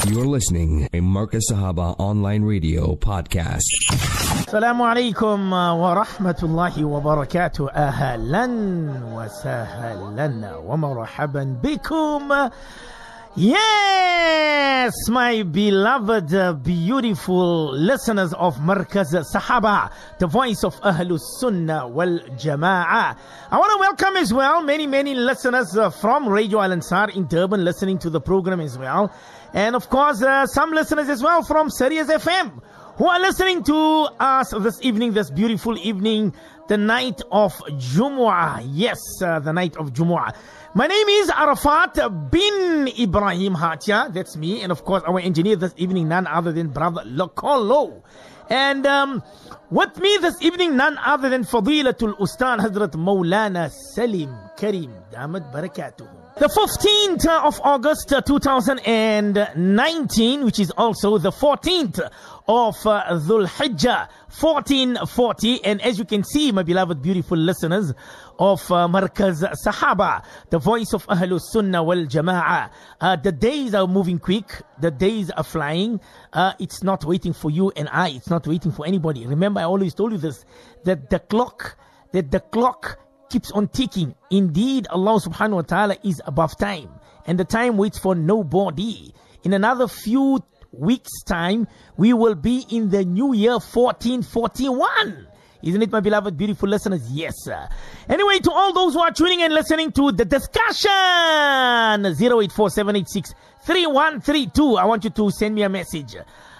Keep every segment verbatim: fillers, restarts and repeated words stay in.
You're listening to Marcus Sahaba Online Radio Podcast. Assalamu alaikum wa rahmatullahi wa barakatuh. Ahlan wa sahlan wa marhaban bikum. Yes, my beloved, uh, beautiful listeners of Markaz Sahaba, the voice of Ahlus Sunnah wal Jama'ah. I want to welcome as well many, many listeners uh, from Radio Al Ansar in Durban listening to the program as well. And of course, uh, some listeners as well from Sirius F M who are listening to us this evening, this beautiful evening, the night of Jumu'ah. Yes, uh, the night of Jumu'ah. My name is Arafat bin Ibrahim Hatia. That's me. And of course, our engineer this evening, none other than Brother Lokolo. And um, with me this evening, none other than Fadilatul Ustad Hazrat Maulana Salim Karim Damat Barakatuh. The fifteenth of August two thousand nineteen, which is also the fourteenth of uh, Dhul Hijjah fourteen forty. And as you can see, my beloved beautiful listeners of uh, Markaz Sahaba, the voice of Ahlus Sunnah wal Jama'ah, uh, the days are moving quick, the days are flying. Uh, it's not waiting for you and I, it's not waiting for anybody. Remember, I always told you this, that the clock, that the clock keeps on ticking. Indeed, Allah subhanahu wa ta'ala is above time, and the time waits for nobody. In another few weeks time, we will be in the new year fourteen forty-one. Isn't it, my beloved beautiful listeners? Yes, sir. Anyway, to all those who are tuning and listening to the discussion, zero eight four seven eight six three one three two, I want you to send me a message.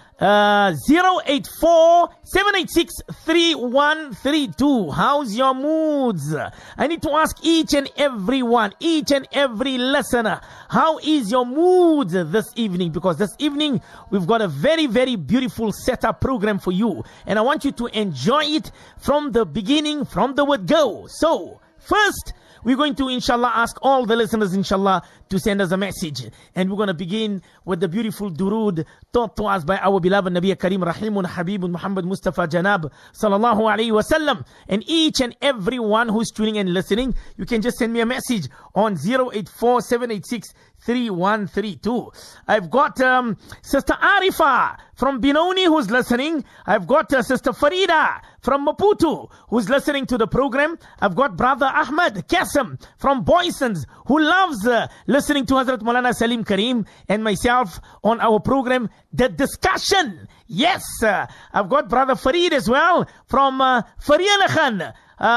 Uh, zero eight four seven eight six three one three two. How's your moods? I need to ask each and every one, each and every listener, how is your mood this evening? Because this evening we've got a very, very beautiful setup program for you, and I want you to enjoy it from the beginning, from the word go. So first, we're going to, inshallah, ask all the listeners, inshallah, to send us a message. And we're going to begin with the beautiful durood taught to us by our beloved Nabi Kareem Rahimun Habibun Muhammad Mustafa Janab Sallallahu Alaihi Wasallam. And each and every one who's tuning and listening, you can just send me a message on zero eight four seven eight six three one three two. I've got um, Sister Arifa from Benoni who's listening. I've got uh, Sister Farida from Maputo who's listening to the program. I've got Brother Ahmed Kasim from Boysons who loves uh, listening to Hazrat Maulana Salim Karim and myself on our program, The Discussion. Yes, uh, I've got Brother Farid as well from uh, Farialakhan.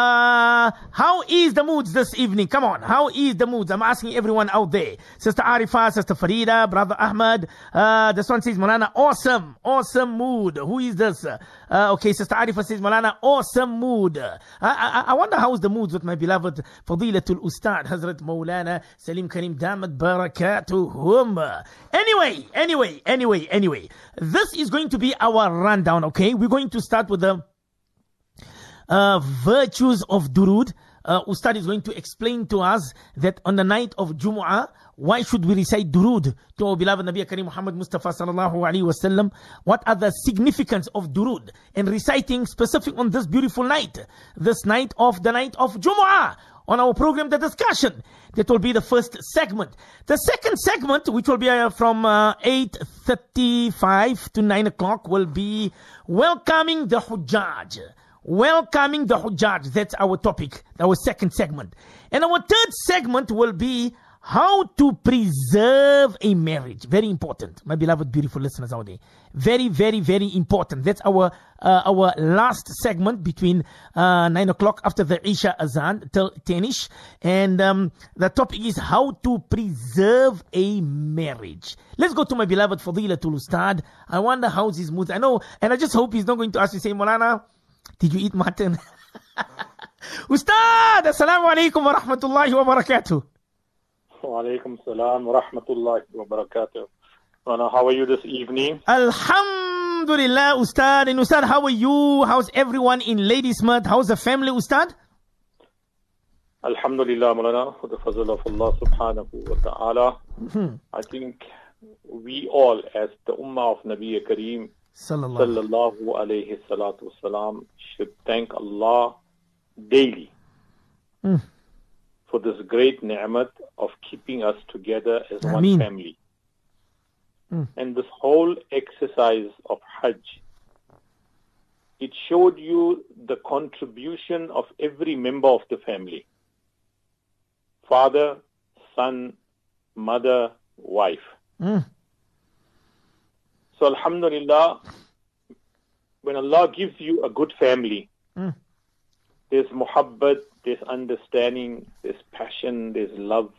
Uh, how is the moods this evening? Come on, how is the moods? I'm asking everyone out there. Sister Arifa, Sister Farida, Brother Ahmed. Uh, this one says, Maulana, awesome, awesome mood. Who is this? Uh, okay, Sister Arifa says, Maulana, awesome mood. Uh, I, I wonder how's the moods with my beloved Fadilatul Ustad, Hazrat Maulana Salim Karim Damat Barakatuhum. Anyway, anyway, anyway, anyway. This is going to be our rundown, okay? We're going to start with the Uh, virtues of Durood. Uh, Ustad is going to explain to us that on the night of Jumu'ah, why should we recite Durood to our beloved Nabi Kareem Muhammad Mustafa Sallallahu Alaihi Wasallam? What are the significance of Durood and reciting specific on this beautiful night, this night of the night of Jumu'ah? On our program, The Discussion. That will be the first segment. The second segment, which will be uh, from uh, eight thirty-five to nine o'clock, will be welcoming the Hujjaj. Welcoming the Hujjaj. That's our topic, our second segment. And our third segment will be how to preserve a marriage. Very important, my beloved beautiful listeners out there. Very, very, very important. That's our uh, our last segment between uh, nine o'clock after the Isha Azan till ten-ish. And um, the topic is how to preserve a marriage. Let's go to my beloved Fadilatul Ustad. I wonder how's his mood. I know, and I just hope he's not going to ask me, say, Maulana, did you eat mutton? Ustad, assalamu alaikum wa rahmatullahi wa barakatuh. Wa alaikum salam wa rahmatullahi wa barakatuh. How are you this evening? Alhamdulillah, Ustad. And Ustad, how are you? How's everyone in Ladysmith? How's the family, Ustad? Alhamdulillah, Maulana, for the fazl of Allah subhanahu wa ta'ala. Mm-hmm. I think we all, as the Ummah of Nabi Kareem sallallahu alayhi salatu wasalam, should thank Allah daily mm. for this great ni'mat of keeping us together as Ameen. One family. Mm. And this whole exercise of Hajj, it showed you the contribution of every member of the family. Father, son, mother, wife. Mm. So alhamdulillah, when Allah gives you a good family, mm. there's muhabbat, there's understanding, there's passion, there's love.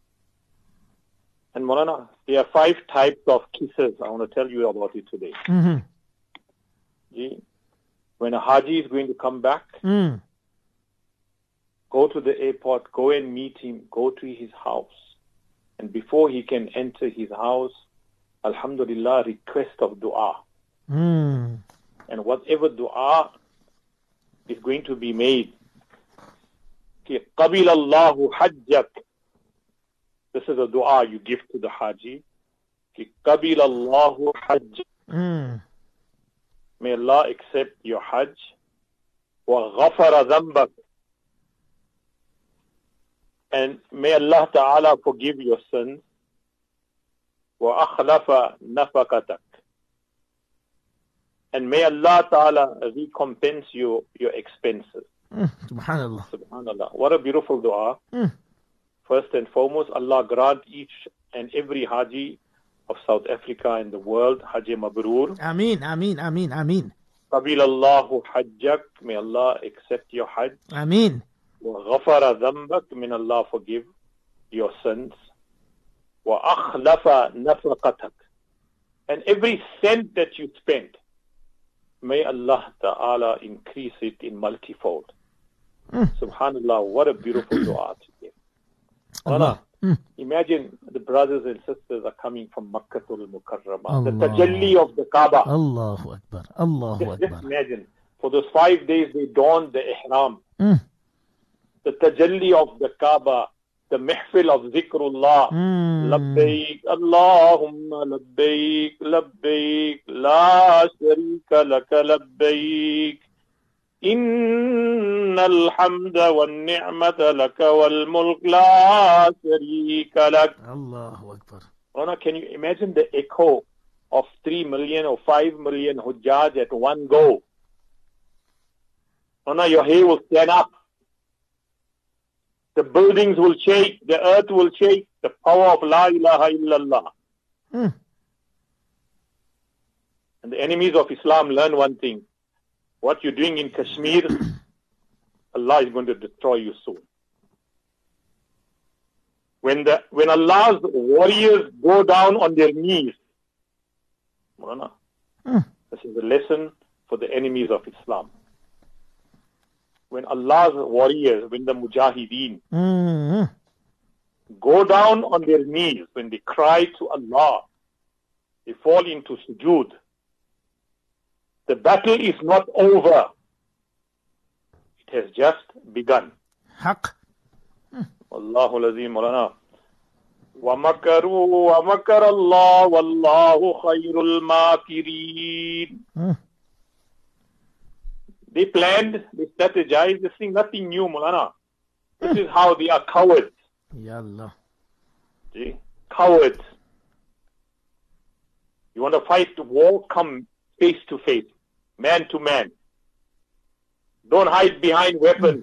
And Maulana, there are five types of kisses. I want to tell you about it today. Mm-hmm. See, when a Haji is going to come back, mm. go to the airport, go and meet him, go to his house. And before he can enter his house, alhamdulillah, request of dua. Mm. And whatever dua is going to be made, قَبِلَ اللَّهُ حَجَّكَ. This is a dua you give to the Haji. قَبِلَ اللَّهُ حَجَّكَ. Mm. May Allah accept your Hajj. وَغَفَرَ ذَنْبَكَ. And may Allah Ta'ala forgive your sins. وَأَخْلَفَ نَفَقَتَكَ. And may Allah Ta'ala recompense you your expenses. Mm, Subhanallah. Subhanallah. What a beautiful dua. Mm. First and foremost, Allah grant each and every Haji of South Africa and the world Hajj Mabrur. Ameen, Ameen, Ameen, Ameen. Qabil Allahu Hajjak. May Allah accept your Hajj. Ameen. Wa ghafara dhambak. May Allah forgive your sins. Wa akhlafa nafaqatak. And every cent that you spent, may Allah Ta'ala increase it in multifold. Mm. Subhanallah, what a beautiful dua to give. Allah. Mm. Imagine the brothers and sisters are coming from Makkatul Mukarramah, the tajalli of the Kaaba. Allahu Akbar, Allahu just, Akbar. Just imagine, for those five days they donned the ihram. Mm. The tajalli of the Kaaba, the mihfil of zikrullah. Mm. Labbaik, Allahumma labbaik, labbaik, la sharika laka labbaik. إن الحمد والنعمة لك والملك لا شريك لك. Allahu Akbar. Rana, can you imagine the echo of three million or five million Hujjaj at one go? Rana, your hair will stand up. The buildings will shake. The earth will shake. The power of La ilaha illallah. Mm. And the enemies of Islam learn one thing. What you're doing in Kashmir, Allah is going to destroy you soon. When the when Allah's warriors go down on their knees, Mawlana, mm. this is a lesson for the enemies of Islam. When Allah's warriors, when the Mujahideen mm. go down on their knees, when they cry to Allah, they fall into sujood. The battle is not over. It has just begun. Haq. Wallahu lazim Maulana. Wa makaru wa makar Allah wallahu khairul makirin. They planned, they strategized, this thing nothing new, Maulana. This is how they are cowards. Ya Allah. See? Cowards. You want to fight the war, come face to face. Man to man. Don't hide behind weapons.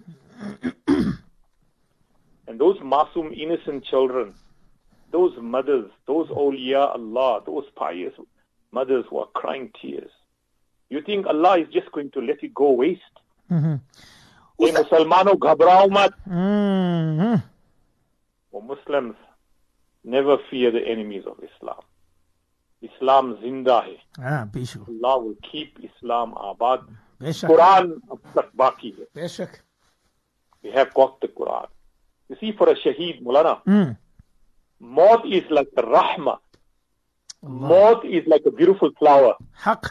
And those masoom, innocent children, those mothers, those awliya Allah, those pious mothers who are crying tears. You think Allah is just going to let it go waste? Mm-hmm. Hey, Musalmano, ghabrao mat. Mm-hmm. For Muslims, never fear the enemies of Islam. Islam zinda hai. Ah, Bishuk. Allah will keep Islam abad. Quran ab tak baki hai. Beshak. We have got the Quran. You see, for a shaheed, Mulana, mm. Maut is like a rahmah. Maut is like a beautiful flower. Haq.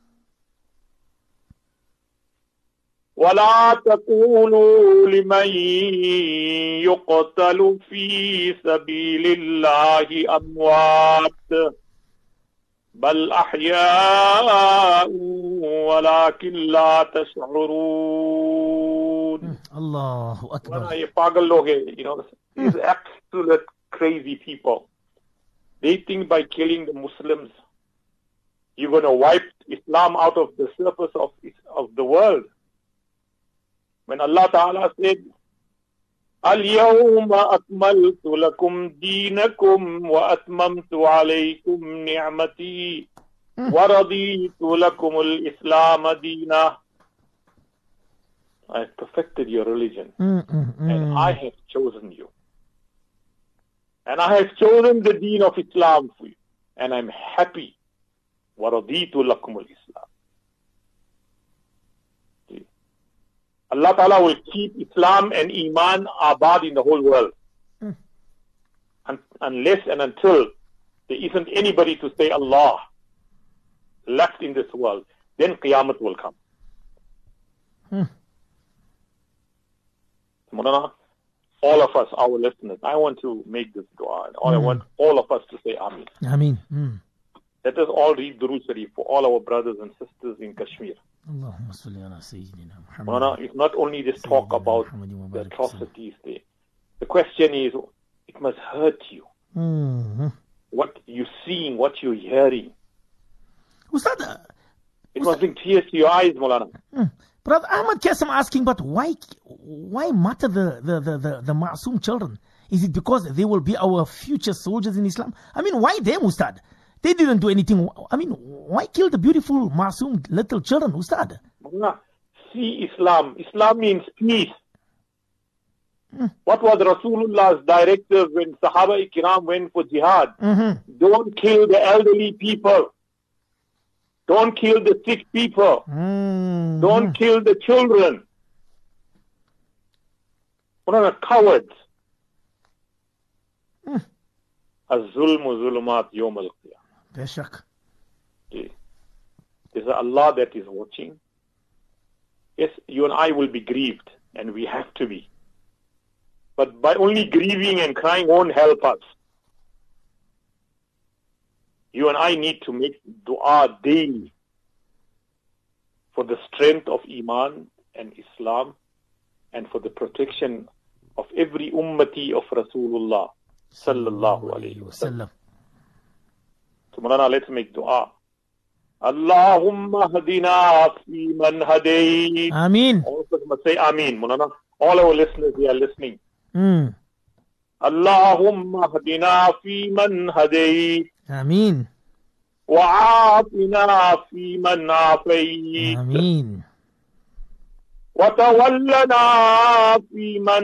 وَلَا تَقُولُوا لِمَنْ يُقْتَلُ فِي سَبِيلِ اللَّهِ أَمْوَاتٍ بَلْ أَحْيَاءٌ وَلَكِنْ لَا تَشْعُرُونَ. Allahu Akbar. You know, these absolute crazy people. They think by killing the Muslims, you're going to wipe Islam out of the surface of, of the world. When Allah Ta'ala said, اليوم أكملت لكم دينكم وأتممت عليكم نعمتي ورضيت لكم الإسلام دينا. I have perfected your religion mm, mm, mm. and I have chosen you. And I have chosen the deen of Islam for you. And I'm happy. وَرَضِيتُ لَكُمُ الْإِسْلَامِ. Allah Ta'ala will keep Islam and Iman abad in the whole world. Mm. Un- unless and until there isn't anybody to say Allah left in this world, then Qiyamah will come. Mm. Mulana, all of us, our listeners, I want to make this dua. And all mm. I want all of us to say Ameen. Ameen. Mm. Let us all read Durood Sharif for all our brothers and sisters in Kashmir. Allahumma salli ala Sayyidina Muhammad. Mulana, it's not only this talk about the atrocities there. The question is, it must hurt you. Mm-hmm. What you're seeing, what you're hearing. Ustad, uh, it must bring tears to your eyes, Mulana. Mm. Brother Ahmad Kassim asking, but why why matter the, the, the, the, the Ma'soom children? Is it because they will be our future soldiers in Islam? I mean, why them, Ustad? They didn't do anything. I mean, why kill the beautiful Ma'soom little children, Ustad? See Islam. Islam means peace. Mm. What was Rasulullah's directive when Sahaba Ikram went for jihad? Mm-hmm. Don't kill the elderly people. Don't kill the sick people. Mm-hmm. Don't kill the children. What are the cowards? Mm. Az-zulmu zulumat yawm al-qiyamah. Beshak. There's Allah that is watching. Yes, you and I will be grieved, and we have to be. But by only grieving and crying won't help us. You and I need to make dua daily for the strength of Iman and Islam and for the protection of every ummati of Rasulullah sallallahu alayhi wa sallam. So, Mulana, let's make dua. Allahumma hadina fi man hadayt. Ameen. All of us must say Ameen. Mulana, all our listeners, they are listening. Mm. Allahumma hadina fi man hadayt. Ameen. وعافنا في من عافيت آمين. وتولنا في من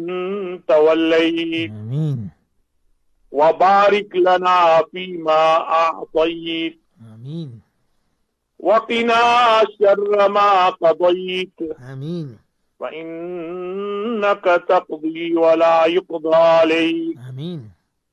توليت آمين. وبارك لنا فيما أعطيت آمين. وقنا شر ما قضيت آمين. فإنك تقضي ولا يقضى عليك آمين.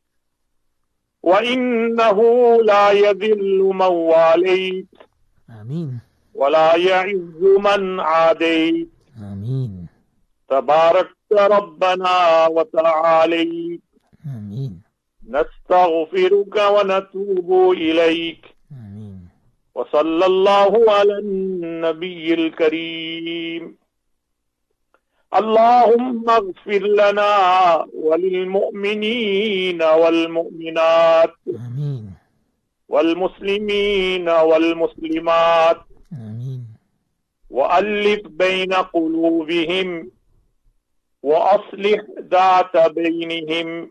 وإنه لا يذل من واليت آمين. ولا يعز من عاديت آمين. تباركت ربنا وتعاليت آمين. نستغفرك ونتوب إليك آمين. وصلى الله على النبي الكريم. اللهم اغفر لنا وللمؤمنين والمؤمنات آمين. والمسلمين والمسلمات آمين. وألف بين قلوبهم وأصلح ذات بينهم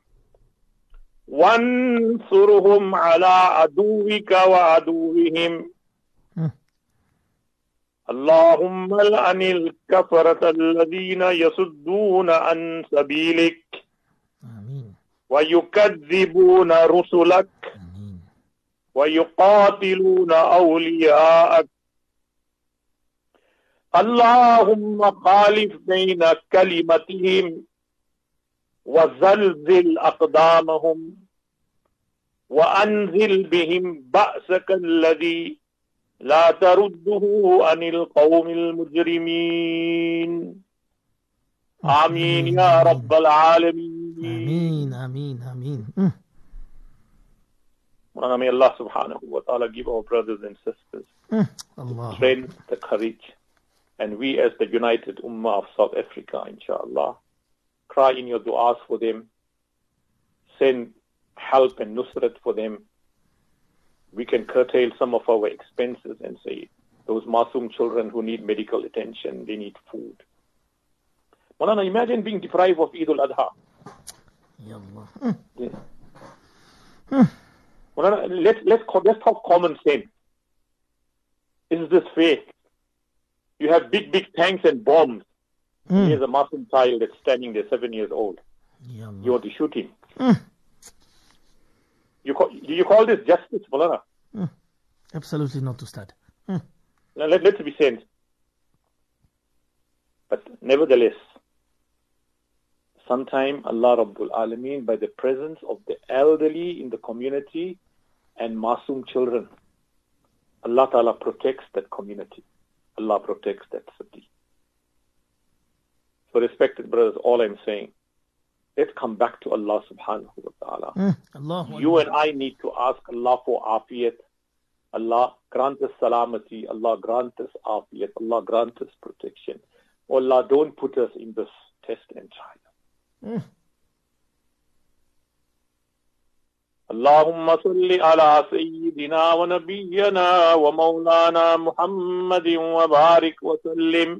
وانصرهم على عدوك وعدوهم. اللهم لعن الكفرة الذين يصدون عن سبيلك آمين. ويكذبون رسلك آمين. ويقاتلون أولياءك. اللهم خالف بين كلمتهم وزلزل أقدامهم وأنزل بهم بأسك الذي لا ترده عن القوم المجرمين. آمين يا رب العالمين. آمين. آمين. آمين. May Allah subhanahu wa ta'ala give our brothers and sisters Allah. strength, the courage, and we as the united ummah of South Africa, inshallah, cry in your du'as for them. Send help and nusrat for them. We can curtail some of our expenses and say, those Masoom children who need medical attention, they need food. Maulana, imagine being deprived of Eid al-Adha. Ya Allah. Yeah. Maulana, let's, let's, let's talk common sense. Is this fair? You have big, big tanks and bombs. Mm. Here's a Masoom child that's standing there, seven years old. Ya Allah. You want to shoot him. Mm. You call, do you call this justice, Maulana? Mm. Absolutely not, Ustad. Mm. Now let, let's be sense. But nevertheless, sometime Allah Rabbul Alameen, by the presence of the elderly in the community and Masoom children, Allah Ta'ala protects that community. Allah protects that city. So respected brothers, all I'm saying, let's come back to Allah subhanahu wa ta'ala. Mm, Allah you and I need to ask Allah for afiyat. Allah grant us salamati. Allah grant us afiyat. Allah grant us protection. Oh Allah, don't put us in this test and trial. Mm. Allahumma salli ala sayyidina wa nabiyyana wa maulana Muhammadin wa barik wa sallim.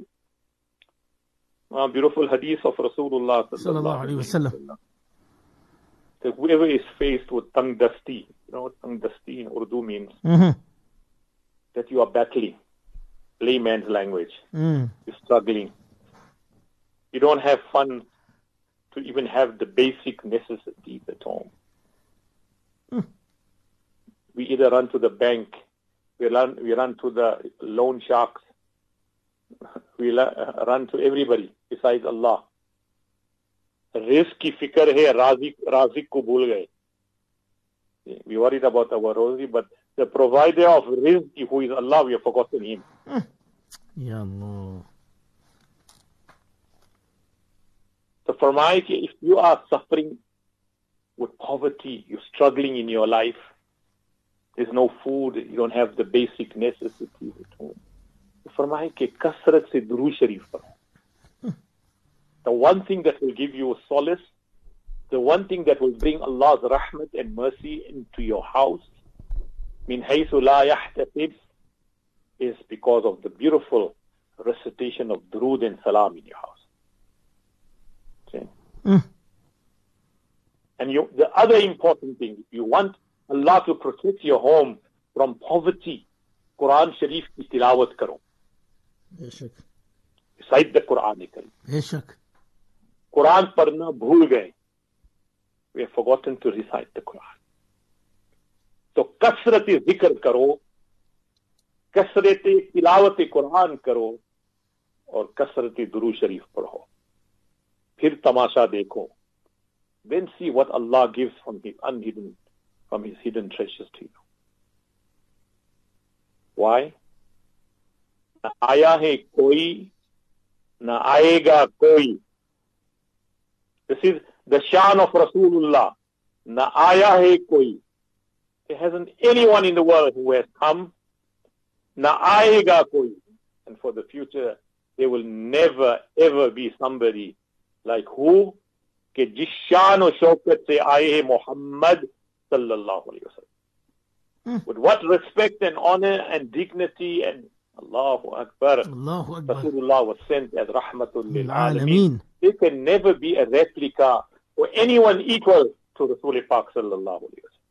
A beautiful hadith of Rasulullah sallallahu alaihi wasallam. That whoever is faced with tongue dusty, you know what tongue dusty in Urdu means? Mm-hmm. That you are battling, layman's language. Mm. You're struggling. You don't have funds to even have the basic necessities at home. Mm. We either run to the bank, we run, we run to the loan sharks, we run to everybody besides Allah. Rizq ki fikr hai, razik, razik ko bhul gaye. We worried about our rosary, but the provider of rizq, who is Allah, we have forgotten him. Mm. Ya Allah. So farmai ki if you are suffering with poverty, you're struggling in your life, there's no food, you don't have the basic necessities at home. Farmai ke kasrat se Durood Sharif padho. The one thing that will give you solace, the one thing that will bring Allah's rahmat and mercy into your house, min haythu la yahtasib, is because of the beautiful recitation of Durood and Salam in your house. Okay? Mm. And you, the other important thing, if you want Allah to protect your home from poverty, Quran Sharif ki tilawat karo. Beshak. Recite the Quran. Beshak. Quran padhna bhul gaye. We have forgotten to recite the Quran. So kasrati zikr karo, kasrati tilawat Quran karo, और kasrati Durood Sharif padho. Phir tamasha dekho. Then see what Allah gives from His unhidden, from His hidden treasures to you. Why? Na aaya hai koi, na aayega koi. This is the shan of Rasulullah. Na aaya hai koi. There hasn't anyone in the world who has come. Na aayega koi. And for the future, there will never ever be somebody like who? कि जिस शान और शौकत से आए हैं मोहम्मद सल्लल्लाहु अलैहि वसल्लम. With what respect and honor and dignity and Allahu Akbar, Allahu Akbar. Rasulullah was sent as rahmatul lil alameen. There can never be a replica or anyone equal to Rasul Pak sallallahu alaihi wasallam.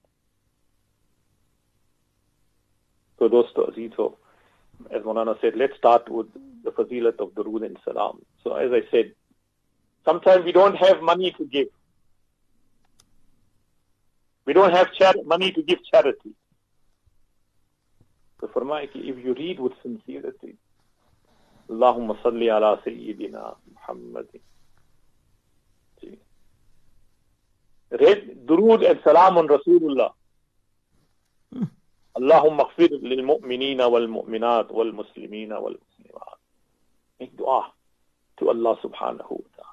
So dosto azito, as Maulana said, let's start with the fazilat of Durood and Salam. So as I said, sometimes we don't have money to give. We don't have char- money to give charity. So farmai ki if you read with sincerity, Allahumma salli ala sayyidina Muhammadin. Read Durood and Salam on Rasulullah. Allahumma aghfir lil mu'minina wal mu'minat wal muslimina wal muslimat. Make dua to Allah subhanahu wa ta'ala.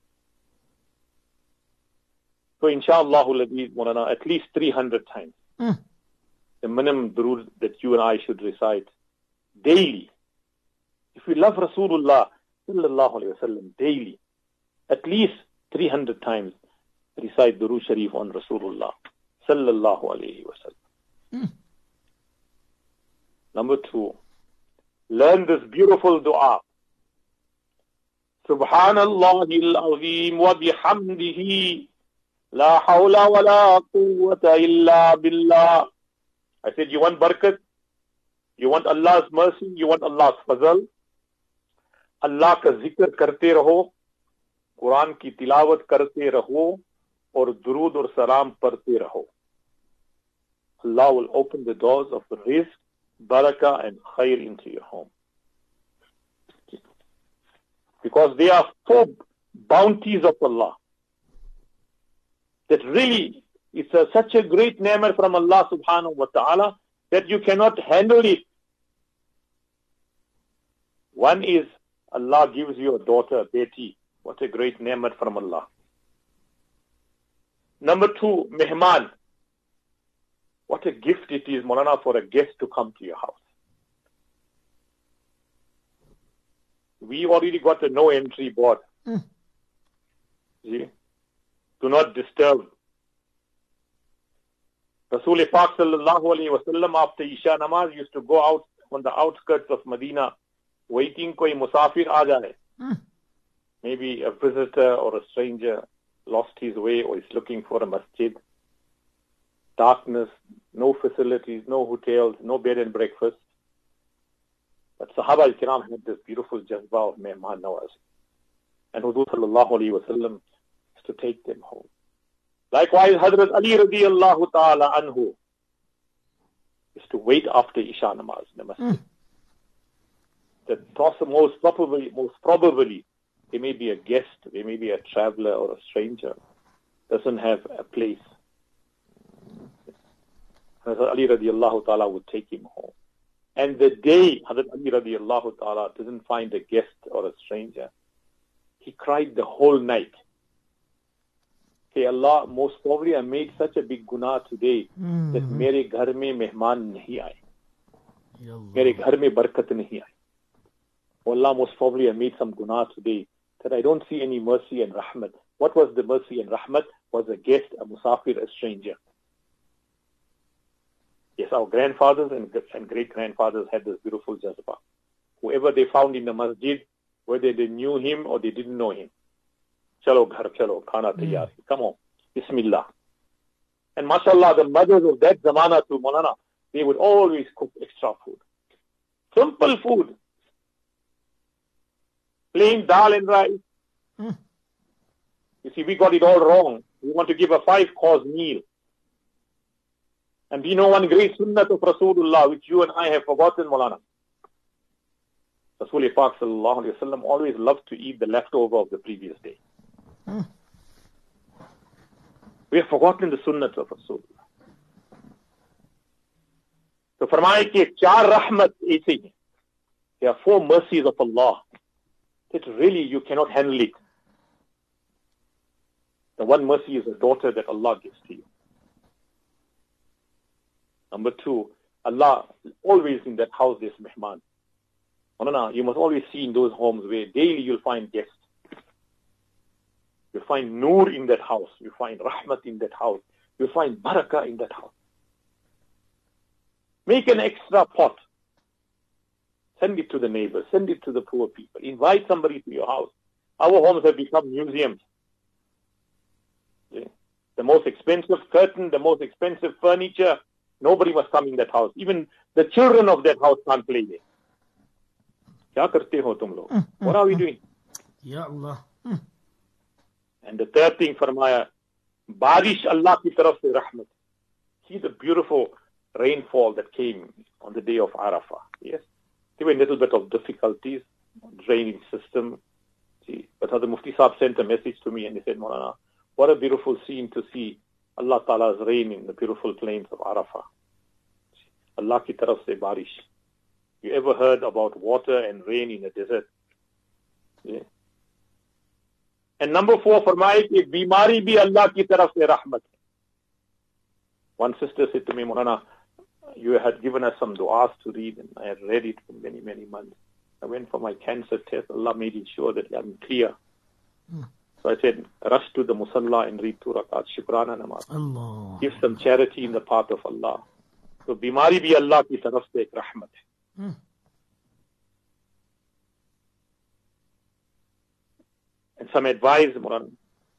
So inshallah, Maulana, at least three hundred times. Mm. The minimum durood that you and I should recite daily. If we love Rasulullah sallallahu alaihi wasallam daily, at least three hundred times recite Durood Sharif on Rasulullah Sallallahu alayhi wa sallam. Mm. Number two, learn this beautiful dua. Subhanallah al-azim wa bihamdihi la hawla wa la quwwata illa billah. I said, you want barakat? You want Allah's mercy? You want Allah's fazal? Allah ka zikr karte raho, Quran ki tilawat karte raho, aur durood aur salam padhte raho. Allah will open the doors of rizq, barakah and khair into your home. Because they are four bounties of Allah. That really, it's a, such a great ni'mat from Allah subhanahu wa ta'ala that you cannot handle it. One is, Allah gives you a daughter, a beti. What a great ni'mat from Allah. Number two, mehman. What a gift it is, Maulana, for a guest to come to your house. We already got a no entry board. Mm. See? Do not disturb. Rasul Pak sallallahu alayhi wa sallam after Isha namaz used to go out on the outskirts of Medina waiting koi musafir aa jaye. Mm. Maybe a visitor or a stranger lost his way or is looking for a masjid. Darkness, no facilities, no hotels, no bed and breakfast. But Sahaba al-Kiram had this beautiful jazba of mehman nawaz. And Hudur sallallahu alayhi wa sallam used to take them home. Likewise, Hazrat Ali radiyallahu ta'ala anhu used to wait after Isha namaz in the masjid. Mm. That poss- most probably, most probably, there may be a guest, there may be a traveler or a stranger, doesn't have a place. Hazrat Ali radiallahu ta'ala would take him home. And the day Hazrat Ali radiallahu ta'ala doesn't find a guest or a stranger, he cried the whole night. Hey Allah, most probably I made such a big guna today Mm. that mere ghar mein mehman nahi aaye. Mere ghar mein barakat nahi aaye. Oh Allah, most probably I made some guna today that I don't see any mercy and rahmat. What was the mercy and rahmat? Was a guest, a musafir, a stranger. Yes, our grandfathers and, and great-grandfathers had this beautiful jazba. Whoever they found in the masjid, whether they knew him or they didn't know him. Chalo ghar, chalo, khana tayyar. Come on, Bismillah. And mashallah, the mothers of that zamana to Maulana, they would always cook extra food. Simple food. Plain dal and rice. Mm. You see, we got it all wrong. We want to give a five-course meal. And we know one great sunnah of Rasulullah, which you and I have forgotten, Maulana. Rasul Pak sallallahu alayhi wa sallam always loved to eat the leftover of the previous day. Mm. We have forgotten the sunnah of Rasulullah. So farmaye ki char rahmat aise hai. There are four mercies of Allah that really you cannot handle it. The one mercy is a daughter that Allah gives to you. Number two, Allah always in that house there's mehman. Maulana, you must always see in those homes where daily you'll find guests. You'll find nur in that house. You'll find rahmat in that house. You'll find barakah in that house. Make an extra pot. Send it to the neighbors. Send it to the poor people. Invite somebody to your house. Our homes have become museums. The most expensive curtain, the most expensive furniture, nobody must come in that house. Even the children of that house can't play there. Kya karte ho tum log? What are we doing? Ya Allah. And the third thing, farmaya, barish Allah ki taraf se rahmat. See the beautiful rainfall that came on the day of Arafah. Yes, there were a little bit of difficulties, draining system. See, but Hazrat Mufti Sahib sent a message to me and he said, Maulana, what a beautiful scene to see Allah Ta'ala's rain in the beautiful plains of Arafah. Allah ki taraf se barish. You ever heard about water and rain in a desert? Yeah. And number four, farmaye ki bimari bhi Allah ki taraf se rahmat. One sister said to me, Maulana, you had given us some du'as to read and I had read it for many, many months. I went for my cancer test. Allah made it sure that I'm clear. Mm. So I said, rush to the musalla and read two rakat, shukrana namaz. Allah. Give some charity in the path of Allah. So bimari bhi Allah ki taraf se ek rahmat hai. Hmm. And some advice, Moran.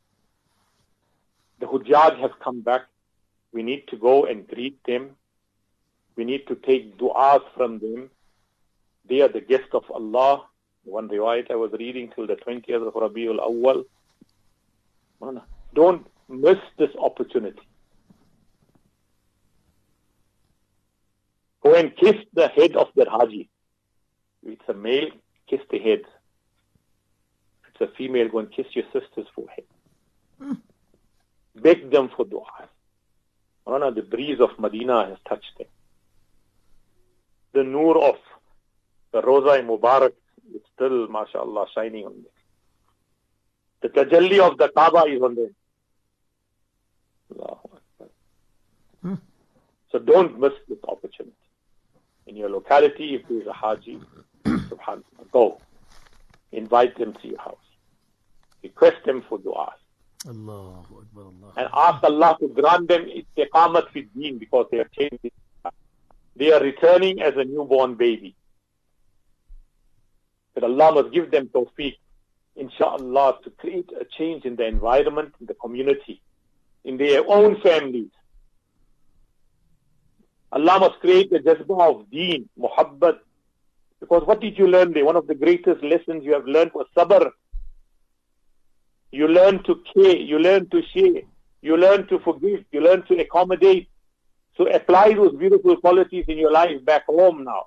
The Hujjaj have come back. We need to go and greet them. We need to take du'as from them. They are the guests of Allah. One riwayat I was reading till the twentieth of Rabiul Awwal. Don't miss this opportunity. Go and kiss the head of the Haji. If it's a male, kiss the head. If it's a female, go and kiss your sister's forehead. Hmm. Beg them for dua. The breeze of Medina has touched them. The noor of the Roza Mubarak is still, mashallah, shining on them. The tajalli of the Kaaba is on them. Allahu Akbar. Hmm. So don't miss this opportunity. In your locality, if there is a Haji, subhanAllah, go. Invite them to your house. Request them for du'as. Allahu Akbar, Allah. And ask Allah to grant them istiqamat fi deen, because they are changing. They are returning as a newborn baby. But Allah must give them tawfiq, inshaAllah, to create a change in the environment, in the community, in their own families. Allah must create a jazbah of deen, muhabbat. Because what did you learn there? One of the greatest lessons you have learned was sabr. You learn to care, you learn to share, you learn to forgive, you learn to accommodate. So apply those beautiful qualities in your life back home now.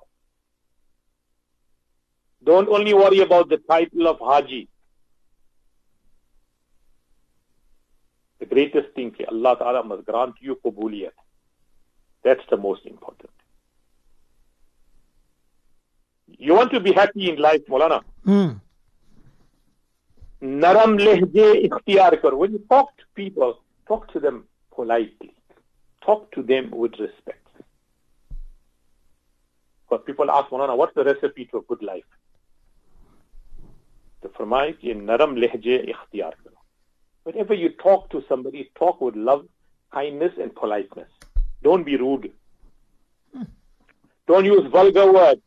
Don't only worry about the title of Haji. The greatest thing, Allah Ta'ala must grant you qubuliyat. That's the most important. You want to be happy in life, Maulana? Mm. Naram lehje ikhtiyar kar. When you talk to people, talk to them politely. Talk to them with respect. Because people ask, Maulana, what's the recipe to a good life? The farmai ki naram lehje ikhtiyar kar. Whenever you talk to somebody, talk with love, kindness and politeness. Don't be rude. Hmm. Don't use vulgar words.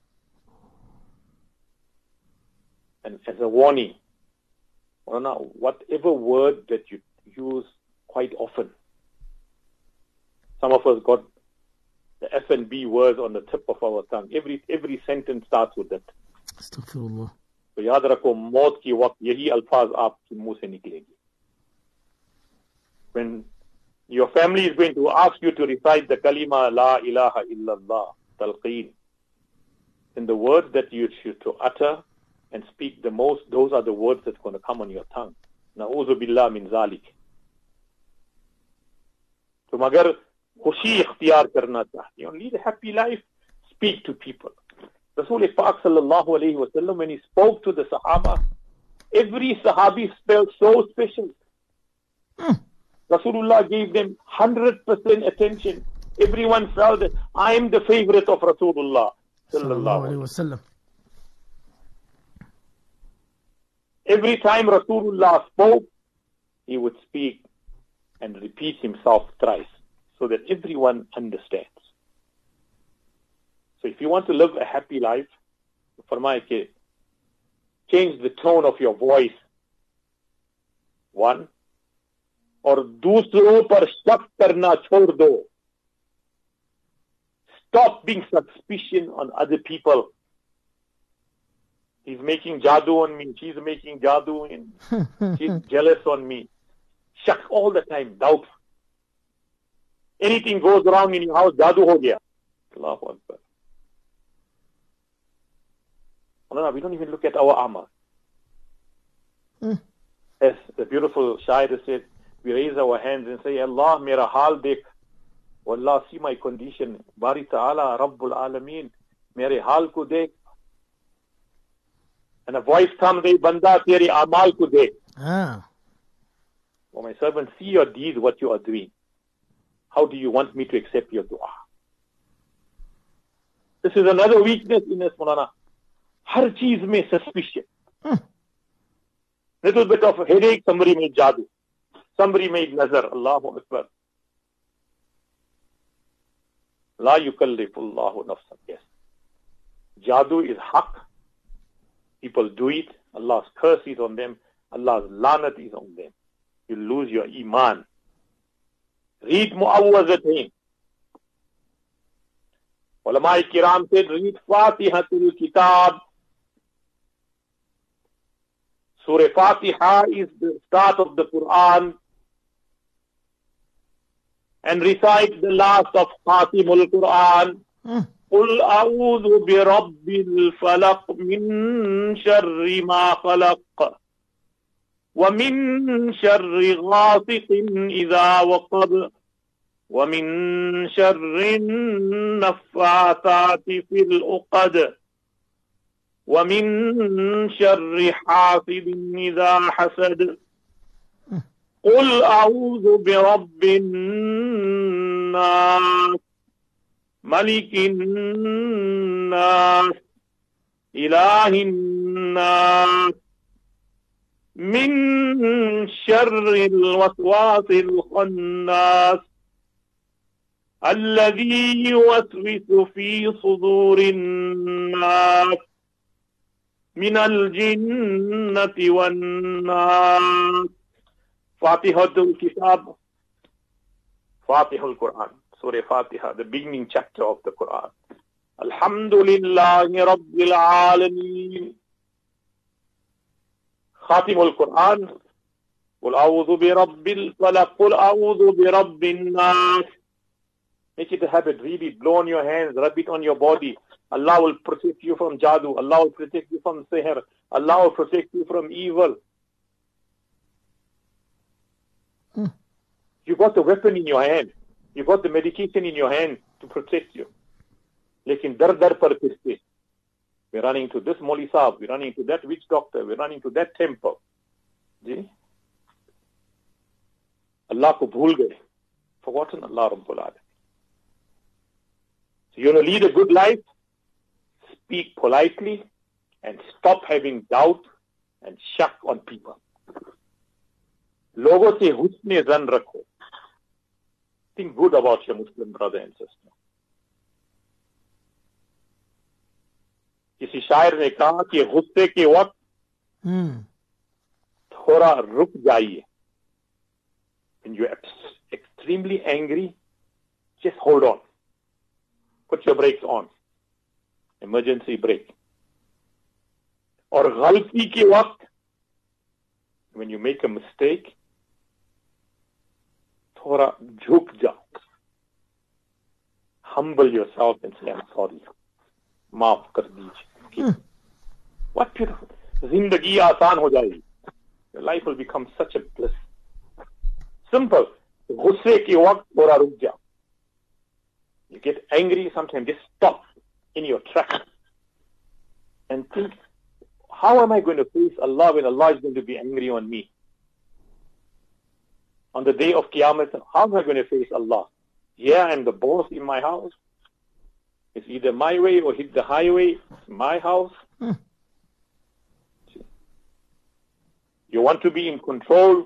And as a warning, whatever word that you use quite often, some of us got the F and B words on the tip of our tongue. Every every sentence starts with that. Astaghfirullah. So yaad rakho, maut ki waqt yahi alfaz aapke muh se niklegi. When your family is going to ask you to recite the kalima La ilaha illallah, talqeen, then the words that you should to utter and speak the most, those are the words that's going to come on your tongue. Na'udhu billah min zalik. So magar khushi ikhtiyar karna chahte, you lead a happy life, speak to people. Rasul Pak sallallahu alayhi wa sallam, when he spoke to the Sahaba, every Sahabi felt so special. Mm. Rasulullah gave them one hundred percent attention. Everyone felt that I am the favorite of Rasulullah sallallahu alayhi wa sallam. Every time Rasulullah spoke, he would speak and repeat himself thrice so that everyone understands. So if you want to live a happy life, farmai ke, change the tone of your voice. One. और दूसरों पर शक करना छोड़ दो. Stop being suspicious on other people. He's making jadoo on me. She's making jadoo and she's jealous on me. Shak all the time, doubt. Anything goes wrong in your house, jadoo ho gaya. Allahu Akbar. No, no, we don't even look at our amal. Mm. As the beautiful Shaira said, we raise our hands and say, Allah, mera hal dekh. Wallah, see my condition. Bari Ta'ala, Rabbul Alameen, mere hal ko dekh. And a voice comes, hey, banda, teri amal ko dekh. Ah. Oh, my servant, see your deeds, what you are doing. How do you want me to accept your dua? This is another weakness in us, Maulana. Har cheez mein suspicion. Hmm. Little bit of a headache, somebody made jadoo. Somebody made nazar. Allahu Akbar. La yukallifullahu nafsan. Yes. Jadoo is haq. People do it. Allah's curse is on them. Allah's lanat is on them. You lose your iman. Read Mu'awwazatain. Ulama Kiram said, read Fatihatul Kitab. Surah Fatiha is the start of the Quran. And recite the last of Khatimul Quran. قل أعوذ برب الفلق من شر ما خلق ومن شر غاسق إذا وقب ومن شر النفاثات في العقد ومن شر حاسد إذا حسد قل أعوذ برب الناس ملك الناس إله الناس من شر الوسواس الخناس الذي يوسوس في صدور الناس من الجنة والناس. Fatihatul Kitab, Fatihul Quran, Surah Fatiha, the beginning chapter of the Quran. Alhamdulillahi Rabbil Alameen. Khatimul Quran, Qul a'udhu bi Rabbil Falaq, Qul a'udhu bi Rabbin Nas. Make it a habit, read it, blow on your hands, rub it on your body. Allah will protect you from jadoo. Allah will protect you from sihr. Allah will protect you from evil. Hmm. You got the weapon in your hand. You got the medication in your hand to protect you. Lekin dar dar par piste. We're running to this Moli Saab, we're running to that witch doctor, we're running to that temple. Ji? Allah ko bhool gaye. Forgotten Allah Rabbul Alamin. So you want to lead a good life? Speak politely and stop having doubt and shak on people. Logo se husne zan rakho. Think good about your Muslim brother and sister. किसी शायर ने कहा कि गुस्से के वक्त थोड़ा रुक जाइए. When you're extremely angry, just hold on. Put your brakes on. Emergency brake. और गलती के वक्त, when you make a mistake, थोड़ा झुक जाओ. Humble yourself and say, I'm sorry. माफ कर दीजिए. What beautiful. Zindagi आसान हो जाएगी. Your life will become such a bliss. Simple. गुस्से के वक्त थोड़ा रुक जाओ. You get angry, sometimes just stop in your tracks and think, how am I going to face Allah when Allah is going to be angry on me? On the day of Qiyamah, how am I going to face Allah? Yeah, I'm the boss in my house. It's either my way or hit the highway. It's my house. Hmm. You want to be in control.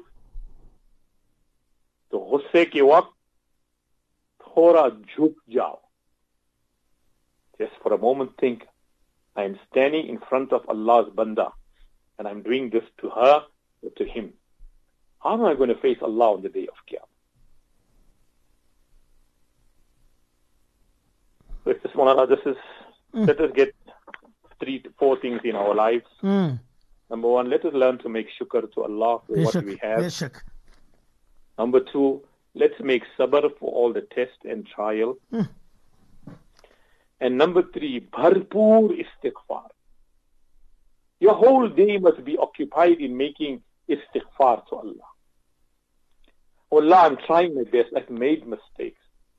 तो गुस्से के वक्त थोड़ा झुक जाओ. Just for a moment think, I am standing in front of Allah's banda and I'm doing this to her or to him. How am I going to face Allah on the day of Qiyamah? So this one, this is, mm. let us get three to four things in our lives. Mm. Number one, let us learn to make shukr to Allah for Bishak, what we have. Bishak. Number two, let's make sabr for all the test and trial. Mm. And number three, bharpoor istighfar. Your whole day must be occupied in making istighfar to Allah. Oh Allah, I'm trying my best. I've made mistakes.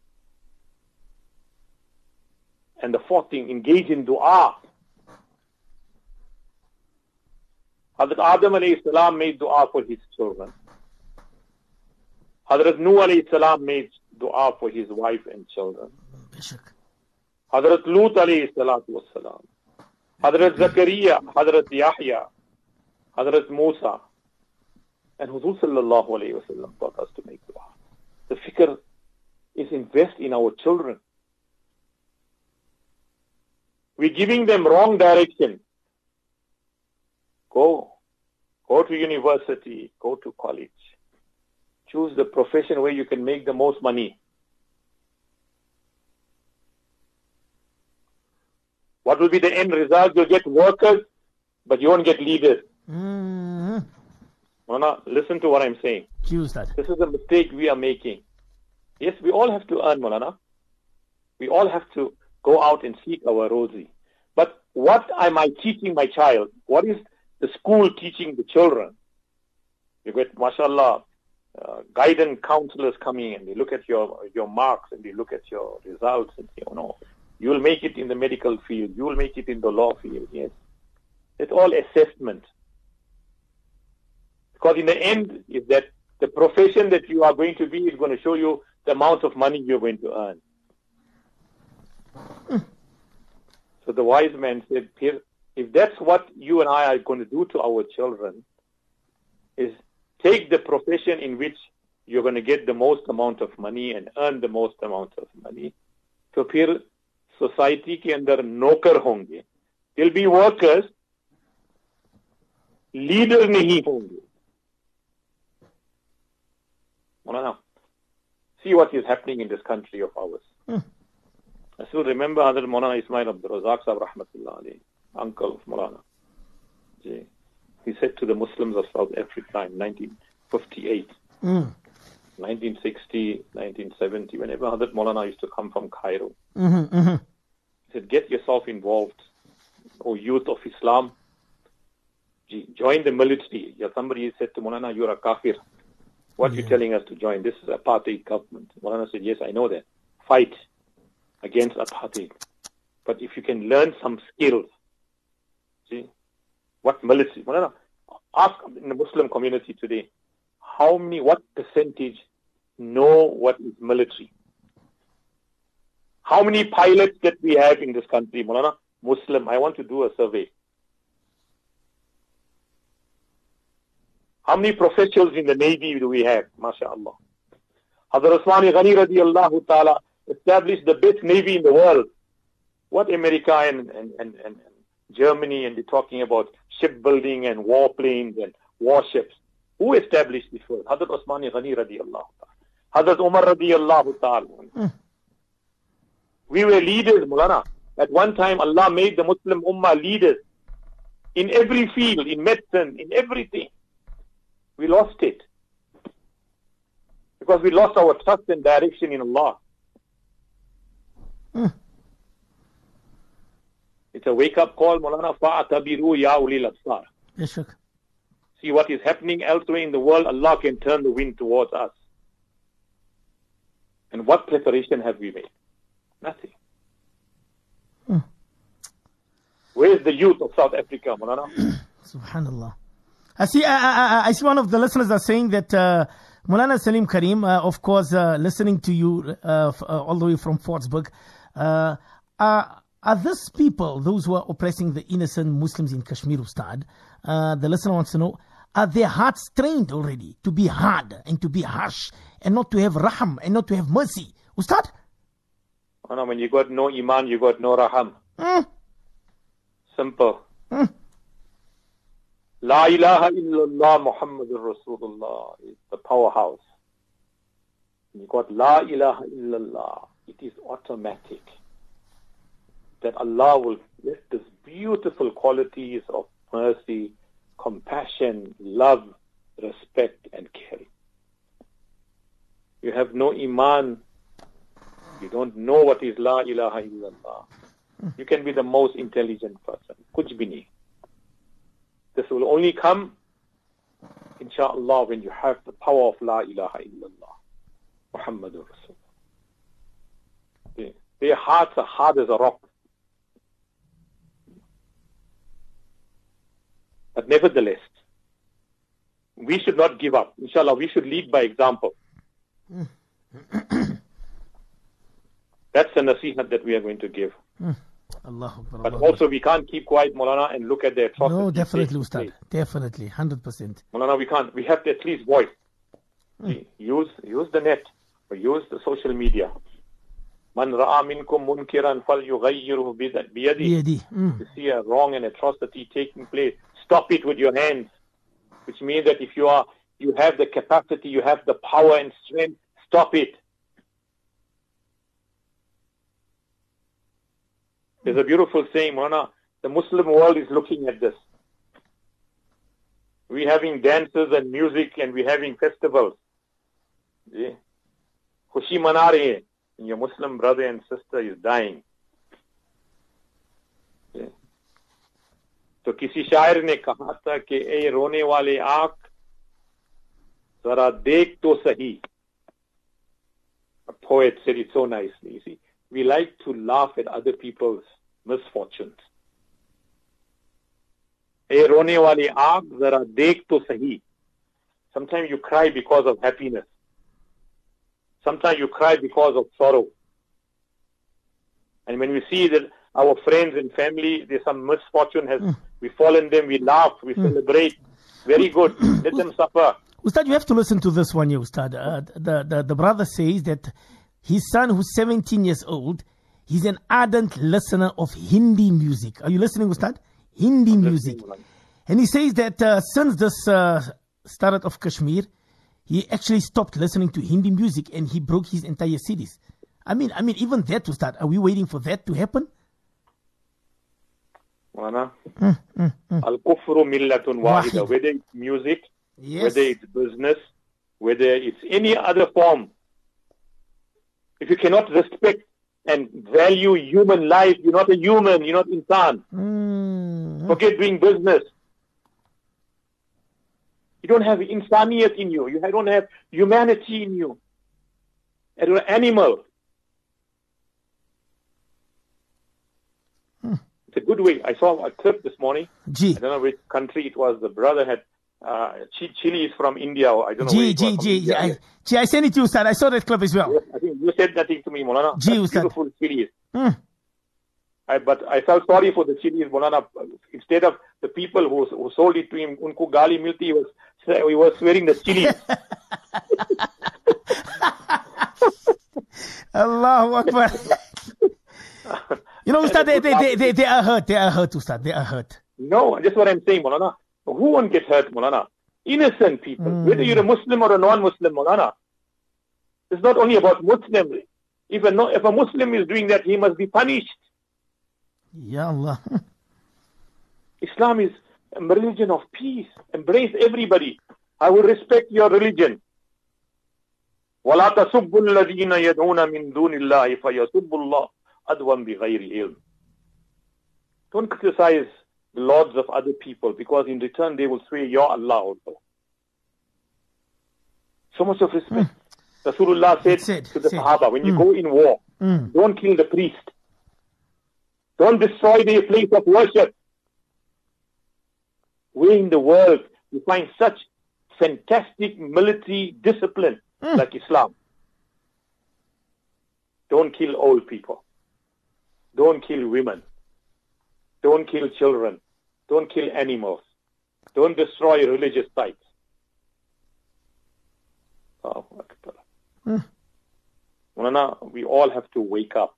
And the fourth thing, engage in dua. Hazrat Adam alayhi salam made dua for his children. Hazrat Nuh alayhi salam made dua for his wife and children. Hazrat Lut alayhi salatu was salam. Hazrat Zakaria, Hazrat Yahya, Hazrat Musa, And Huzur sallallahu alayhi wa sallam taught us to make dua. The fikr is invest in our children. We're giving them wrong direction. Go. Go to university. Go to college. Choose the profession where you can make the most money. What will be the end result? You'll get workers, but you won't get leaders. Mm-hmm. Mona, listen to what I'm saying. Choose that. This is a mistake we are making. Yes, we all have to earn, Maulana. We all have to go out and seek our rosy. But what am I teaching my child? What is the school teaching the children? You get, mashallah, uh, guidance counselors coming and they look at your your marks and they look at your results and say, oh no, you will make it in the medical field, you will make it in the law field. Yes. It's all assessment. Because in the end, is that the profession that you are going to be is going to show you the amount of money you're going to earn. Mm. So the wise man said, if that's what you and I are going to do to our children, is take the profession in which you're going to get the most amount of money and earn the most amount of money. So फिर society के अंदर नौकर होंगे. There'll be workers, leader नहीं होंगे. Maulana, see what is happening in this country of ours. Hmm. I still remember Hazrat Maulana Ismail Abdul Razak Sahib Rahmatullah Alayhi, uncle of Maulana. He said to the Muslims of South Africa in nineteen fifty-eight, mm. nineteen sixty, nineteen seventy, whenever Hazrat Maulana used to come from Cairo, mm-hmm, mm-hmm. he said, get yourself involved, O youth of Islam, join the military. Yeah, somebody said to Maulana, you're a kafir. What are yeah. you telling us to join? This is apartheid government. Maulana said, yes, I know that. Fight against apartheid. But if you can learn some skills, see, what military? Maulana, ask in the Muslim community today, how many, what percentage know what is military? How many pilots that we have in this country? Maulana, Muslim, I want to do a survey. How many professionals in the Navy do we have? MashaAllah. Hazrat Usman Ghani radiallahu ta'ala established the best Navy in the world. What America and, and, and, and Germany, and they're talking about shipbuilding and warplanes and warships. Who established this world? Hazrat Usman Ghani radiallahu ta'ala. Hazrat Umar radiallahu ta'ala. Mm. We were leaders, Mulana. At one time, Allah made the Muslim Ummah leaders in every field, in medicine, in everything. We lost it. Because we lost our trust and direction in Allah. Mm. It's a wake-up call, Maulana. Fa'atabiru ya ulil absar. Yes, sir. See what is happening elsewhere in the world, Allah can turn the wind towards us. And what preparation have we made? Nothing. Mm. Where is the youth of South Africa, Maulana? Subhanallah. I see, I, I, I see one of the listeners are saying that uh, Maulana Salim Karim, uh, of course, uh, listening to you uh, f- uh, all the way from Fortsburg, uh, are, are these people, those who are oppressing the innocent Muslims in Kashmir, Ustad, uh, the listener wants to know, are their hearts trained already to be hard and to be harsh and not to have raham and not to have mercy? Ustad? Oh, no, when you got no iman, you got no raham. Mm. Simple. Mm. La ilaha illallah Muhammadur Rasulullah is the powerhouse. You got La ilaha illallah. It is automatic that Allah will let these beautiful qualities of mercy, compassion, love, respect, and caring. You have no iman. You don't know what is La ilaha illallah. You can be the most intelligent person. Kuch bhi nahi. This will only come, inshaAllah, when you have the power of La ilaha illallah. Muhammadur Rasulullah. Their hearts are hard as a rock. But nevertheless, we should not give up. Inshallah, we should lead by example. That's the nasihat that we are going to give. Allah Akbar, but Allah also we can't keep quiet, Maulana, and look at the atrocities. No, definitely, Ustad. Definitely, one hundred percent. Maulana, we can't. We have to at least voice. Mm. Use use the net, or use the social media. Man ra'a minkum munkiran falyughayyirhu biyadihi. Mm. You see a wrong and atrocity taking place, stop it with your hands. Which means that if you are, you have the capacity, you have the power and strength, stop it. There's a beautiful saying, Maulana, the Muslim world is looking at this. We're having dances and music and we're having festivals. Khushi mana rahe hai, and your Muslim brother and sister is dying. तो किसी शायर ने कहा था कि ए रोने वाले आंख जरा देख तो सही. A poet said it so nicely. You see, we like to laugh at other people's misfortunes. ए रोने वाले आंख जरा देख तो सही. Sometimes you cry because of happiness. Sometimes you cry because of sorrow. And when we see that our friends and family, there's some misfortune has mm. befallen them, we laugh, we mm. celebrate. Very good. Let them suffer. Ustad, you have to listen to this one here, Ustad. Uh, the, the, the brother says that his son, who's seventeen years old, he's an ardent listener of Hindi music. Are you listening, Ustad? Hindi I'm music. And he says that uh, since this uh, started of Kashmir, he actually stopped listening to Hindi music and he broke his entire C Ds. I mean, I mean, even that to start. Are we waiting for that to happen? Mana, mm, mm, mm. Al-kufru millatun wahida. Whether it's music, yes. whether it's business, whether it's any other form. If you cannot respect and value human life, you're not a human, you're not insan. Mm. Forget doing business. You don't have insaniyat in you. You don't have humanity in you. You're an animal. Hmm. It's a good way. I saw a clip this morning. Gee. I don't know which country it was. The brother had uh, chili is from India. Or I don't know Gee, where it gee, was. gee, gee. I, gee, I sent it to you, Ustad. I saw that clip as well. Yes, I think you said that thing to me, Maulana. Gee, Ustad. Beautiful chilies. Hmm. I, but I felt sorry for the chilies, Maulana. Instead of the people who, who sold it to him, unko gali milti, he was, he was swearing the chilies. Allahu Akbar. You know, Ustad, they, they, they, they are hurt. They are hurt, Ustad. They are hurt. No, that's what I'm saying, Maulana. Who won't get hurt, Maulana? Innocent people. Mm. Whether you're a Muslim or a non-Muslim, Maulana. It's not only about Muslims. If a, no, if a Muslim is doing that, he must be punished. Ya Allah. Islam is a religion of peace. Embrace everybody. I will respect your religion. وَلَا تَسُبُّ الَّذِينَ يَدْعُونَ مِن دُونِ اللَّهِ فَيَسُبُّ اللَّهَ عَدْوًا بِغَيْرِ عِلْمٍ. Don't criticize the lords of other people, because in return they will swear, Ya Allah also. So much of respect. Mm. Rasulullah said, said to the said. Sahaba, when mm. you go in war, mm. don't kill the priest. Don't destroy their place of worship. Where in the world you find such fantastic military discipline mm. like Islam? Don't kill old people. Don't kill women. Don't kill children. Don't kill animals. Don't destroy religious sites. Oh, mm. Mulana, we all have to wake up.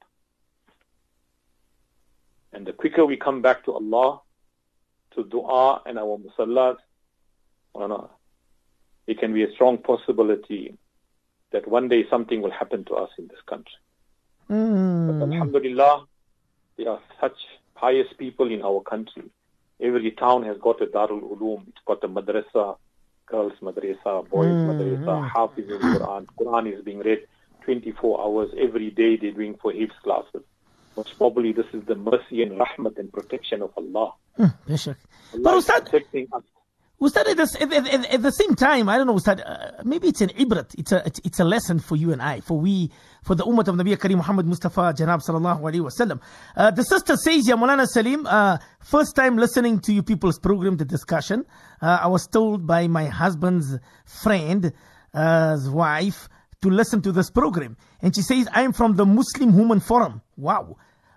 And the quicker we come back to Allah, to dua and our musallas, Mulana, it can be a strong possibility that one day something will happen to us in this country. Mm. But alhamdulillah, there are such pious people in our country. Every town has got a Darul Uloom. It's got a madrasa, girls madrasa, boys mm. madrasa, Hafiz al-Quran. Quran is being read twenty-four hours every day. They're doing for Hifz classes. Most probably this is the mercy and rahmat and protection of Allah. Mm, Allah but Ustad, protecting us. Ustad, at the, at, at, at the same time, I don't know, Ustad, uh, maybe it's an ibrat, it's a, it's, it's a lesson for you and I, for we, for the ummah of Nabi Kareem Muhammad Mustafa Janab Sallallahu Alaihi Wasallam. Uh, the sister says, Ya Maulana Salim, uh, first time listening to you people's program, the discussion, uh, I was told by my husband's friend, uh, his wife, to listen to this program. And she says, I'm from the Muslim Women Forum. Wow.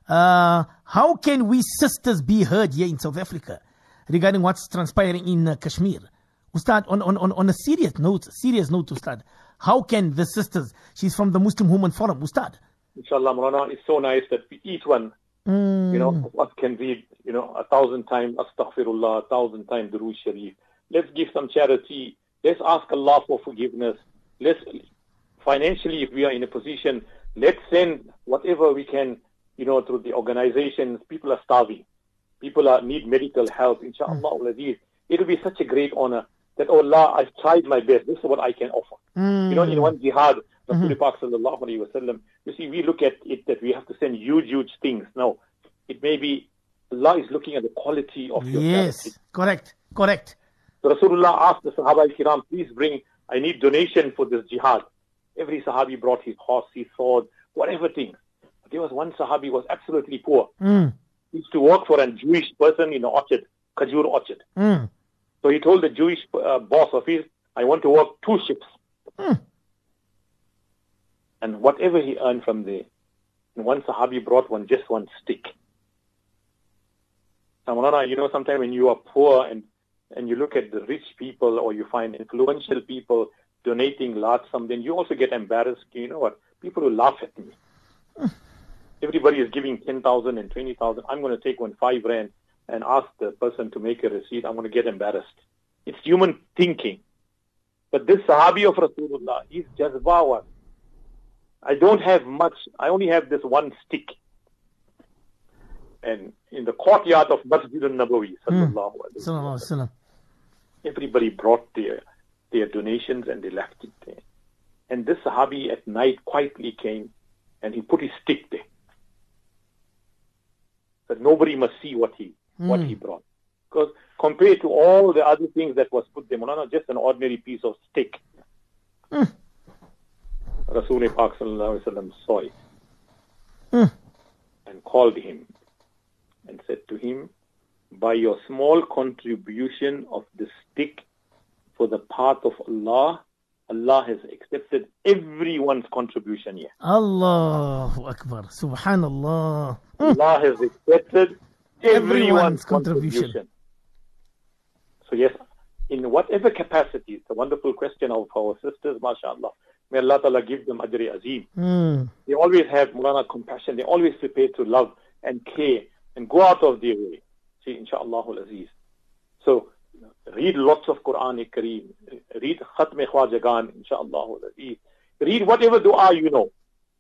Uh, how can we sisters be heard here in South Africa regarding what's transpiring in uh, Kashmir? Ustad, on, on, on, on a serious note, serious note, Ustad, how can the sisters, she's from the Muslim Women Forum, Ustad. Inshallah, Maulana, it's so nice that we, each one, mm. you know, what can read, you know, a thousand times Astaghfirullah, a thousand times Durood Sharif. Let's give some charity. Let's ask Allah for forgiveness. Let's, financially, if we are in a position, let's send whatever we can, you know, through the organizations. People are starving. People are need medical help. Inshallah, mm. it will be such a great honor that, oh Allah, I've tried my best. This is what I can offer. Mm. You know, in one jihad, Rasul Pak sallallahu alayhi wa sallam, you see, we look at it that we have to send huge, huge things. Now, it may be Allah is looking at the quality of your Yes, charity. correct, correct. So Rasulullah asked the Sahaba al-Kiram, please bring, I need donation for this jihad. Every Sahabi brought his horse, his sword, whatever things. But there was one Sahabi who was absolutely poor. Mm. He used to work for a Jewish person in an orchard, Khajur orchard. Mm. So he told the Jewish uh, boss of his, I want to work two ships. Mm. And whatever he earned from there, and one Sahabi brought one, just one stick. Now, you know, sometimes when you are poor and, and you look at the rich people or you find influential people donating large sum, then you also get embarrassed. You know what? People will laugh at me. Mm. Everybody is giving ten thousand and twenty thousand. I'm going to take one five rand and ask the person to make a receipt. I'm going to get embarrassed. It's human thinking. But this Sahabi of Rasulullah, he's jazba was, I don't have much. I only have this one stick. And in the courtyard of Masjid al-Nabawi, sallallahu alayhi wa sallam, everybody brought their, their donations and they left it there. And this Sahabi at night quietly came and he put his stick there. That nobody must see what he, mm. what he brought. Because compared to all the other things that was put there, Mulana, just an ordinary piece of stick. Mm. Rasul Pak sallallahu alayhi wa sallam saw it mm. and called him and said to him, by your small contribution of the stick for the path of Allah, Allah has accepted everyone's contribution here. Allahu Akbar. Subhanallah. Allah has accepted everyone's, everyone's contribution. contribution. So yes, in whatever capacity, it's a wonderful question of our sisters, mashallah. May Allah Ta'ala give them ajri azim. Mm. They always have Mulana compassion. They always prepare to love and care and go out of their way. See, inshaAllah al-Aziz. So, read lots of Quran-e-Kareem. Read Khatm-e Khwajagan, inshaAllah al-Aziz. Read whatever dua you know.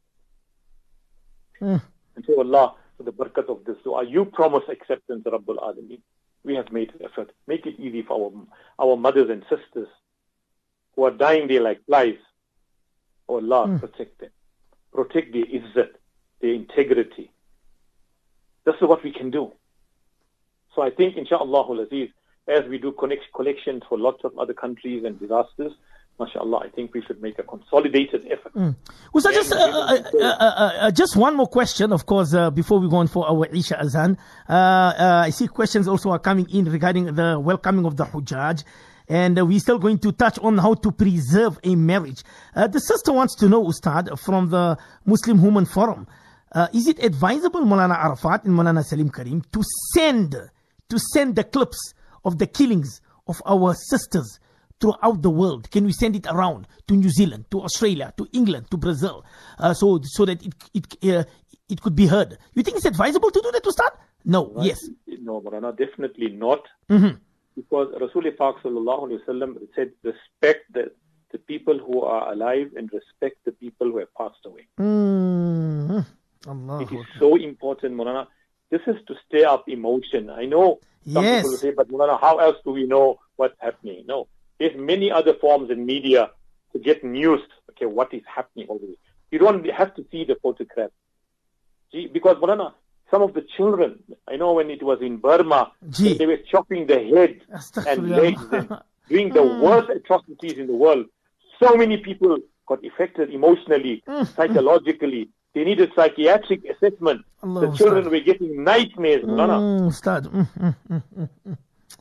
Mm. And say, Allah, for the barakat of this dua, you promise acceptance, Rabbul Alameen. We have made an effort. Make it easy for our, our mothers and sisters who are dying there like flies. Oh Allah, mm. protect them. Protect their izzat, their integrity. This is what we can do. So I think, inshaAllah al-Aziz, as we do connect, collections for lots of other countries and disasters, mashallah, I think we should make a consolidated effort. Mm. Well, so just, uh, uh, uh, uh, just one more question, of course, uh, before we go on for our Isha Azan. Uh, uh, I see questions also are coming in regarding the welcoming of the Hujjaj. And uh, we're still going to touch on how to preserve a marriage. Uh, the sister wants to know, Ustad, from the Muslim Women Forum, uh, is it advisable, Maulana Arafat and Maulana Salim Karim, to send, to send the clips of the killings of our sisters throughout the world? Can we send it around to New Zealand, to Australia, to England, to Brazil, uh, so so that it it uh, it could be heard? You think it's advisable to do that, Ustad? No. Right. Yes. No, Maulana, definitely not. Mm-hmm. Because Rasul Pak sallallahu alayhi wa sallam said, respect the, the people who are alive and respect the people who have passed away. Mm-hmm. Allah. It is so important, Maulana. This is to stir up emotion. I know some yes. people will say, but Maulana, how else do we know what's happening? No. There's many other forms in media to get news, okay, what is happening over there. You don't have to see the photograph. See, because Maulana, some of the children, I know when it was in Burma, they were chopping the head and legs and doing the worst atrocities in the world. So many people got affected emotionally, psychologically. They needed psychiatric assessment. Allah, the children Ustad. were getting nightmares. Mm, Ustad. Mm, mm, mm, mm.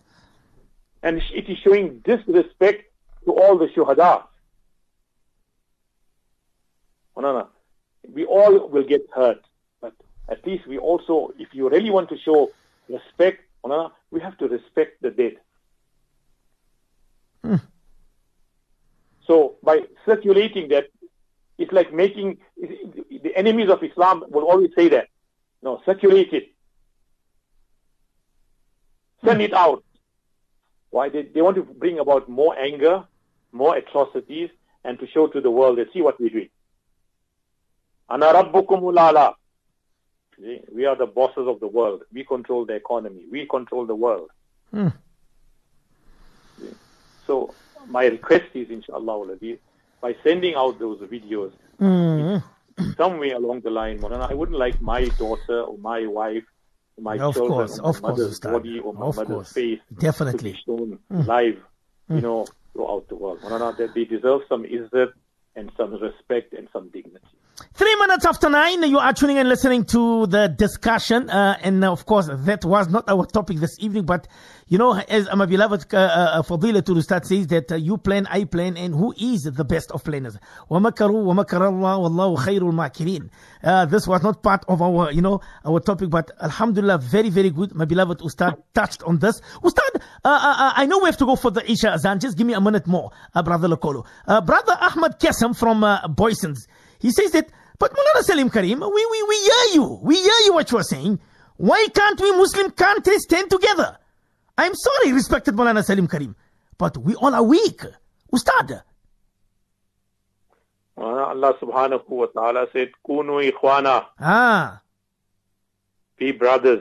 And it is showing disrespect to all the shuhada. We all will get hurt. But at least we also, if you really want to show respect, we have to respect the dead. Mm. So by circulating that, it's like making, the enemies of Islam will always say that. No, circulate it. Send it out. Why? They, they want to bring about more anger, more atrocities, and to show to the world that see what we're doing. Ana rabbukumul a'la. We are the bosses of the world. We control the economy. We control the world. Hmm. So my request is, inshallah, by sending out those videos, mm. somewhere along the line, Maulana, I wouldn't like my daughter or my wife, or my of children, course, or my of mother's course, body, or my of mother's course. face Definitely. to be shown mm. live, mm. you know, throughout the world. Maulana, that they deserve some izzat and some respect and some dignity. Three minutes after nine, you are tuning and listening to the discussion. Uh, and of course, that was not our topic this evening. But, you know, as my beloved uh, uh, Fadilatul Ustad says that uh, you plan, I plan, and who is the best of planners? وَمَكَرُوا وَمَكَرَ اللَّهُ وَاللَّهُ خَيْرُ الْمَاكِرِينَ. Uh, this was not part of our, you know, our topic, but alhamdulillah, very, very good. My beloved Ustad touched on this. Ustad, uh, uh, I know we have to go for the Isha Azan. Just give me a minute more, uh, Brother Lokolo. Uh, Brother Ahmad Kassam from uh, Boysons. He says that, but Maulana Salim Karim, we, we, we hear you. We hear you what you are saying. Why can't we Muslim countries stand together? I'm sorry, respected Maulana Salim Karim, but we all are weak. Ustad. Allah subhanahu wa ta'ala said, Kunu ikhwana. Ah. Be brothers.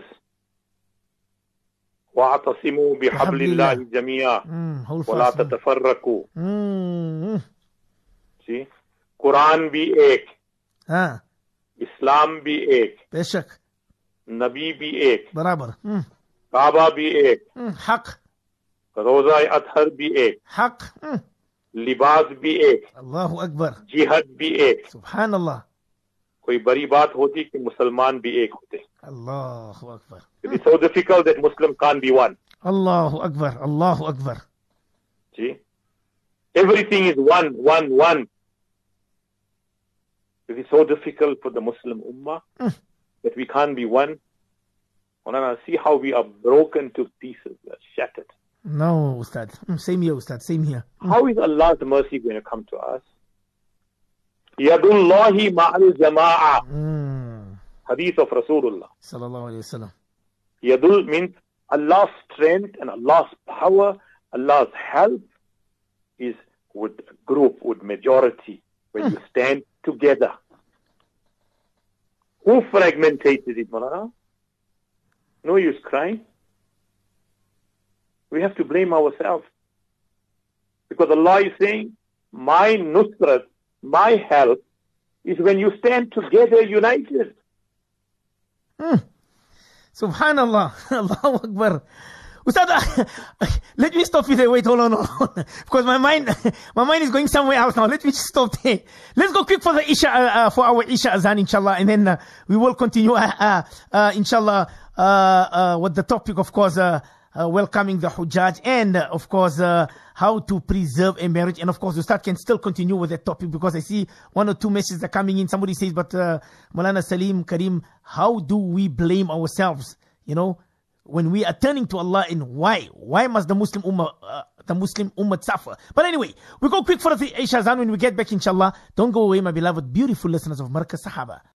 Wa'atasimu bihablillahi jami'a. Wa la tatafarraku. See? Quran bhi ek. हाँ. इस्लाम भी एक, बेशक, नबी भी एक, बराबर, काबा भी एक, हक, रोजा अतहर भी एक, हक, लिबास भी एक, अल्लाहु अकबर, जिहाद भी एक. सुभान अल्लाह. कोई बड़ी बात होती कि मुसलमान भी एक होते. अल्लाहु Akbar. It is so difficult that Muslim can't be one. अल्लाहु अकबर, अल्लाहु Akbar. See, everything is one, one, one. It is so difficult for the Muslim Ummah mm. that we can't be one. Maulana, see how we are broken to pieces, we are shattered. No, Ustad. Same here, Ustad. Same here. Mm. How is Allah's mercy going to come to us? Yadullahi ma'al jama'a. Mm. Hadith of Rasulullah. Sallallahu alayhi wa sallam. Yadul means Allah's strength and Allah's power, Allah's help is with group, with majority, when mm. you stand together. Who fragmented it, Maulana? No use crying. We have to blame ourselves. Because Allah is saying, my nusrat, my help, is when you stand together united. Mm. Subhanallah. Allahu Akbar. Ustad, let me stop you there. Wait, hold on, hold on. Because my mind, my mind is going somewhere else now. Let me just stop there. Let's go quick for the Isha, uh, uh, for our Isha Azan, inshallah. And then uh, we will continue, uh, uh, uh, inshallah, uh, uh, with the topic, of course, uh, uh, welcoming the Hujjaj. And, uh, of course, uh, how to preserve a marriage. And, of course, Ustad can still continue with that topic because I see one or two messages are coming in. Somebody says, but uh, Maulana Salim Karim, how do we blame ourselves? You know, when we are turning to Allah, in why? Why must the Muslim Ummah, uh, the Muslim Ummah suffer? But anyway, we go quick for the Isha Azan. When we get back, inshallah, don't go away, my beloved, beautiful listeners of Markaz Sahaba.